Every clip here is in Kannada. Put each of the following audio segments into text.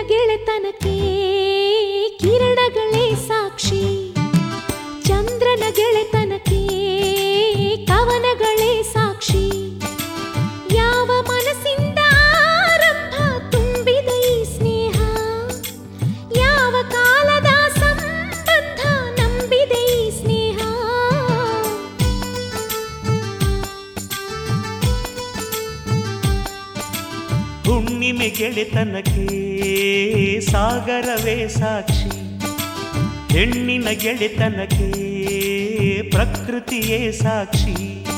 ಗೆಳೆತನಕ್ಕೆ ಕಿರಣಗಳೇ ಸಾಕ್ಷಿ, ಚಂದ್ರನ ಗೆಳೆತನಕ್ಕೆ ಕವನಗಳೇ ಸಾಕ್ಷಿ. ಯಾವ ಮನಸ್ಸಿಂದ ಆರಂಭ ತುಂಬಿದ ಈ ಸ್ನೇಹ, ಯಾವ ಕಾಲದ ಸಂಬಂಧ ನಂಬಿದೆ ಈ ಸ್ನೇಹ. ಹುಣ್ಣಿಮೆ ಗೆಳೆತನಕ್ಕೆ ಸಾಗರವೇ ಸಾಕ್ಷಿ, ಹೆಣ್ಣಿನ ಗೆಳೆತನಕ್ಕೆ ಪ್ರಕೃತಿಯೇ ಸಾಕ್ಷಿ.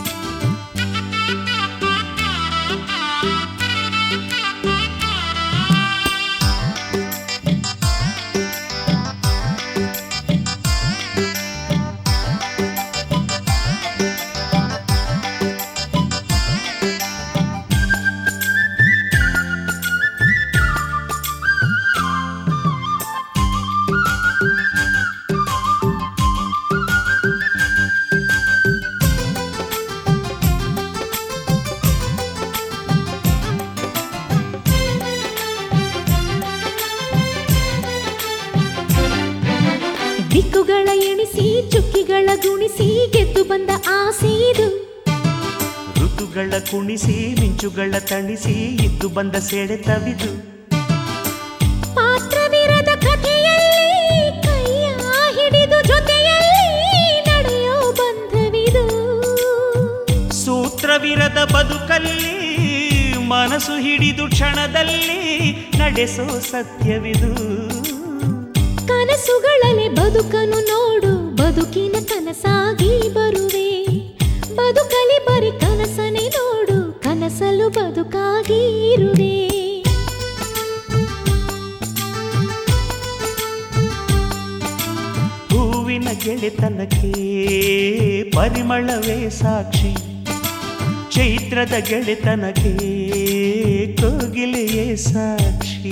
ದಿಕ್ಕುಗಳ ಎಣಿಸಿ ಚುಕ್ಕಿಗಳ ಗುಣಿಸಿ ಗೆದ್ದು ಬಂದ ಆಸೆಯಿದು. ಋತುಗಳ ಕುಣಿಸಿ ಮಿಂಚುಗಳ ತಣಿಸಿ ಇದ್ದು ಬಂದ ಸೆಳೆತವಿದು. ಪಾತ್ರವಿರದ ಕಥೆಯಲ್ಲಿ ಕೈಯ ಹಿಡಿದು ಜೊತೆಯಲ್ಲಿ ನಡೆಯೋ ಬಂಧವಿದು. ಸೂತ್ರವಿರದ ಬದುಕಲ್ಲಿ ಮನಸ್ಸು ಹಿಡಿದು ಕ್ಷಣದಲ್ಲಿ ನಡೆಸೋ ಸತ್ಯವಿದು. ಕನಸುಗಳಲ್ಲಿ ಬದುಕನ್ನು ನೋಡು, ಬದುಕಿನ ಕನಸಾಗಿ ಬರುವೆ. ಬದುಕಲಿ ಬರಿ ಕನಸನೆ ನೋಡು, ಕನಸಲು ಬದುಕಾಗಿ ಇರುವೆ. ಹೂವಿನ ಗೆಳೆತನಕ್ಕೆ ಪರಿಮಳವೇ ಸಾಕ್ಷಿ, ಚೈತ್ರದ ಗೆಳೆತನಕ್ಕೆ ಕೋಗಿಲೆಯೇ ಸಾಕ್ಷಿ.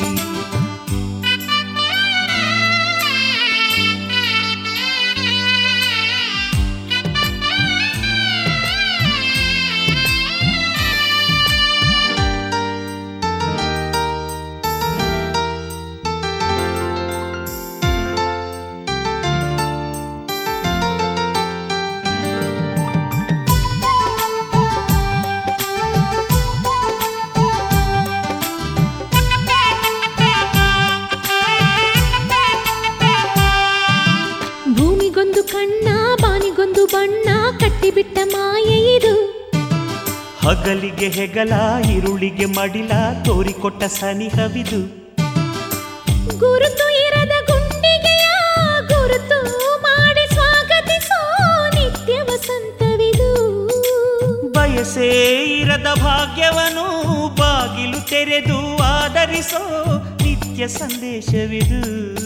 ಭೂಮಿಗೊಂದು ಕಣ್ಣ ಬಾನಿಗೊಂದು ಬಣ್ಣ ಕಟ್ಟಿಬಿಟ್ಟ ಮಾಯೆ ಇದು. ಹಗಲಿಗೆ ಹೆಗಲ ഇരുಳಿಗೆ ಮಡಿಲ ತೋರಿಕೊಟ್ಟ ಸನಿಹವಿದು. ಗುರುತು ಇರದ ಗುಂಡಿಗೆಯ ಗುರುತು ಮಾಡಿ ಸ್ವಾಗತಿಸೋ ನಿತ್ಯ ವಸಂತವಿದು. ಬಯಸೇ ಇರದ ಭಾಗ್ಯವನ್ನು ಬಾಗಿಲು ತೆರೆದು ಆದರಿಸೋ ನಿತ್ಯ ಸಂದೇಶವಿದು.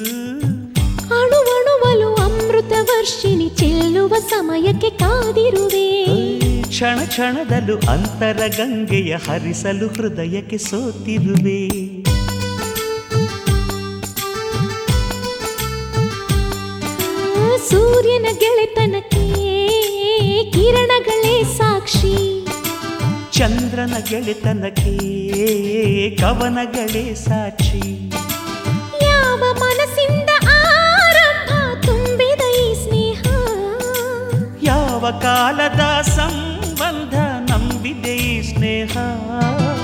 ಅಣುವಣುವಲು ಅಮೃತ ವರ್ಷಿಣಿ ಚೆಲ್ಲುವ ಸಮಯಕ್ಕೆ ಕಾದಿರುವೆ. ಕ್ಷಣ ಕ್ಷಣದಲ್ಲೂ ಅಂತರ ಗಂಗೆಯ ಹರಿಸಲು ಹೃದಯಕ್ಕೆ ಸೋತಿರುವೆ. ಸೂರ್ಯನ ಗೆಳೆತನಕ್ಕೆ ಕಿರಣಗಳೇ ಸಾಕ್ಷಿ, ಚಂದ್ರನ ಗೆಳೆತನಕ್ಕೆ ಕವನಗಳೇ ಸಾಕ್ಷಿ. ಯಾವ ಮನಸ್ಸಿಂದ ಆರಂಭ ತುಂಬಿದ ಈ ಸ್ನೇಹ, ಯಾವ ಕಾಲದ ಸಂಬಂಧ ನಂಬಿದೆ ಈ ಸ್ನೇಹ.